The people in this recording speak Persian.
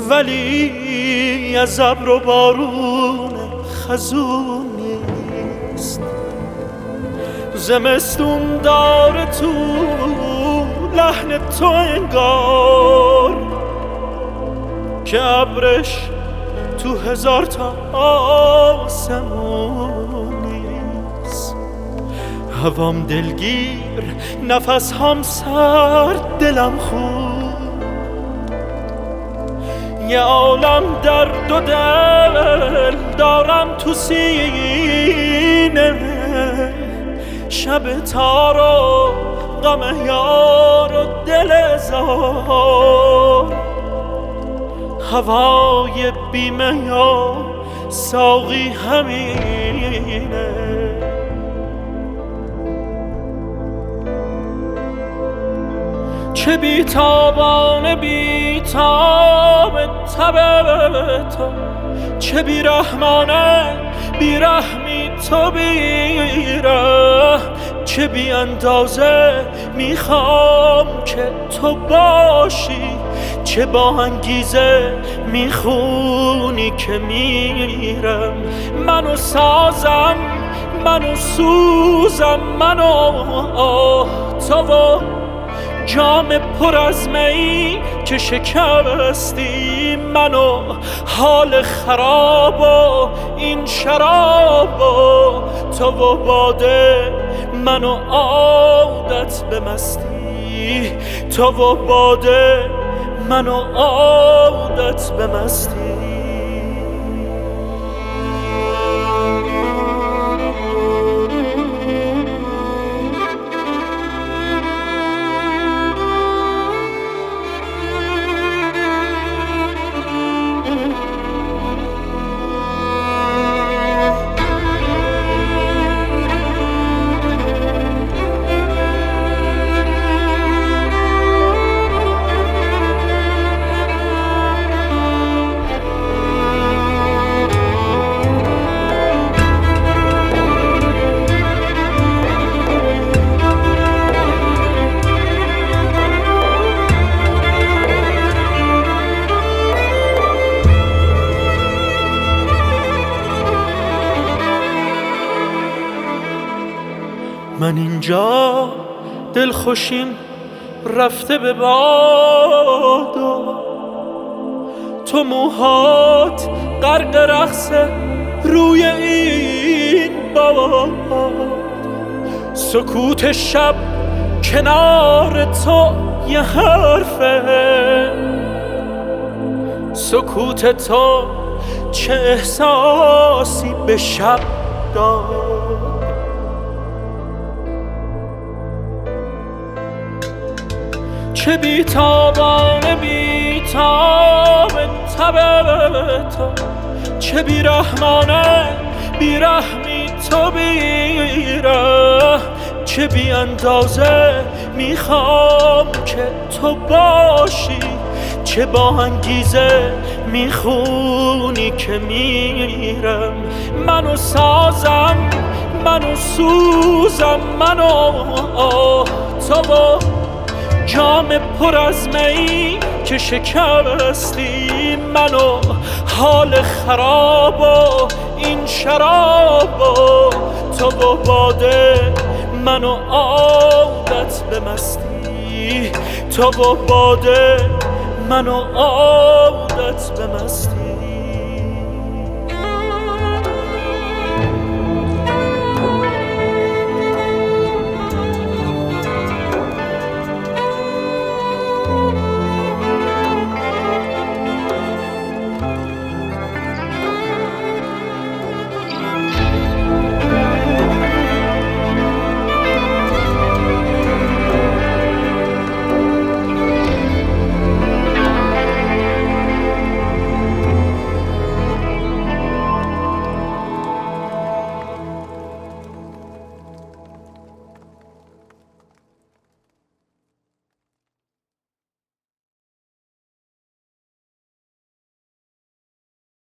ولی از ابر و بارون خزون نیست. زمستون داره تو لحن تو انگار که ابرش تو هزار تا آسمون نیست. هوام دلگیر، نفس هم سرد، دلم خوب، یه عالم درد و دل دارم تو سینه. شب تار و غم یار و دل زار، هوای بیمه یا ساقی همینه. چه بیتابانه بیتاب تب تو، چه بیرحمانه بیرحمی تو بیره. چه بی اندازه میخوام که تو باشی، چه با انگیزه میخونی که میرم. منو سازم، منو سوزم، منو تو و جام پر از می که شکستی. منو حال خراب و این شراب و تو و باده، منو عادت به مستی. تو و باده، منو عادت به مستی. من اینجا دلخوشیم رفته به باد و تو موهات غرق رقص روی این باد. سکوت شب کنار تو یه حرفه، سکوت تو چه احساسی به شب داد. چه بیتابانه بیتاب تب تو، چه بیرحمانه بیرحمی تو بیره. چه بی اندازه میخوام که تو باشی، چه با انگیزه میخونی که میرم. منو سازم، منو سوزم، منو تو و جام پر از می که شکستی. منو حال خراب و این شراب و تو و باده، منو عادت به مستی. تو و باده، منو عادت به مستی.